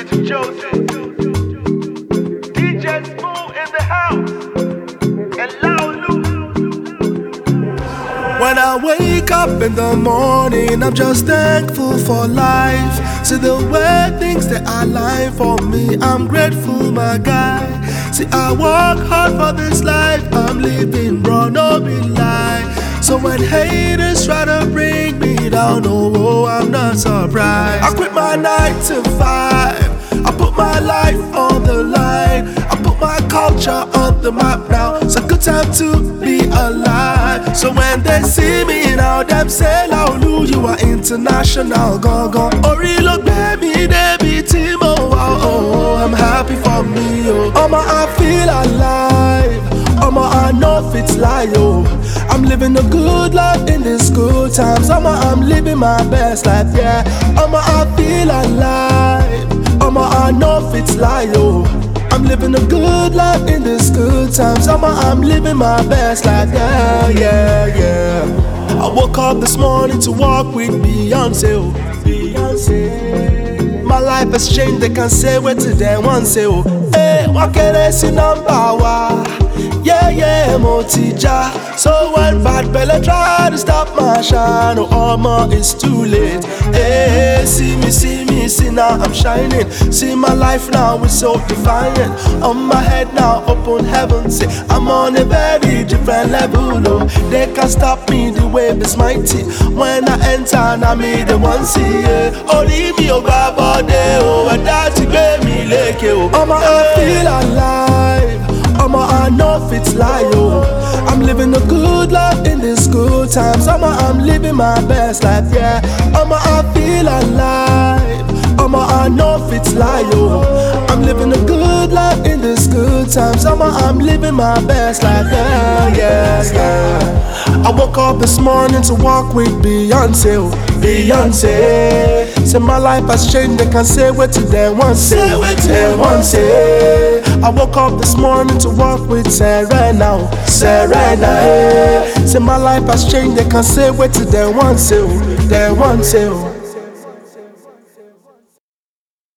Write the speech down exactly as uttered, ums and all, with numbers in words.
It's Joseph. D J Smooth in the house. And Laulu. When I wake up in the morning, I'm just thankful for life. See the way things that are life for me, I'm grateful, my guy. See, I work hard for this life I'm living, bro, no be lie. So when haters try to bring me down, oh, oh, I'm not surprised. I quit my nine to five, I put my life on the line, I put my culture on the map now. It's a good time to be alive. So when they see me now, them say, Laulu, you are international, go, go. Ori look baby, they be Timo, oh, oh, I'm happy for me, oh. I'ma, I feel alive, I'ma, I know if it's lie, oh. I'm living a good life in these good times, I'ma, I'm living my best life, yeah. I'ma, I feel alive, I'ma, I know if it's lie, oh. I'm living a good life in these good times, I'ma, I'm living my best life, yeah, yeah, yeah. I woke up this morning to walk with Beyonce, oh. Beyonce. My life has changed, they can say what to them once, oh. Hey, what can I see number one? Yeah, yeah, Motija. So when bad belly try to stop my shine, oh, Alma, it's too late. Hey, see me, see me, see now I'm shining. See my life now is so defiant. On my head now, open heaven, say I'm on a very different level, oh. They can't stop me, the wave is mighty. When I enter, now me the one see, yeah. Oh, leave me, oh, baba, oh, and that's it, me, like, oh. I'ma, I feel alive, I'ma, I know if it's lie, oh. I'm living a good life in these good times, I'ma, I'm living my best life, yeah. I'ma, I feel alive, I'ma, I know if it's lie, oh. I'm living a good life in these good times, I'ma, I'm living my best life, yeah, yeah, yeah. I woke up this morning to walk with Beyonce, oh. Beyonce. Say my life has changed, they can say what to them once, say what to them once, say. I woke up this morning to walk with Serena, Serena, eh. Say my life has changed, they can say what to them once, say, them once, say.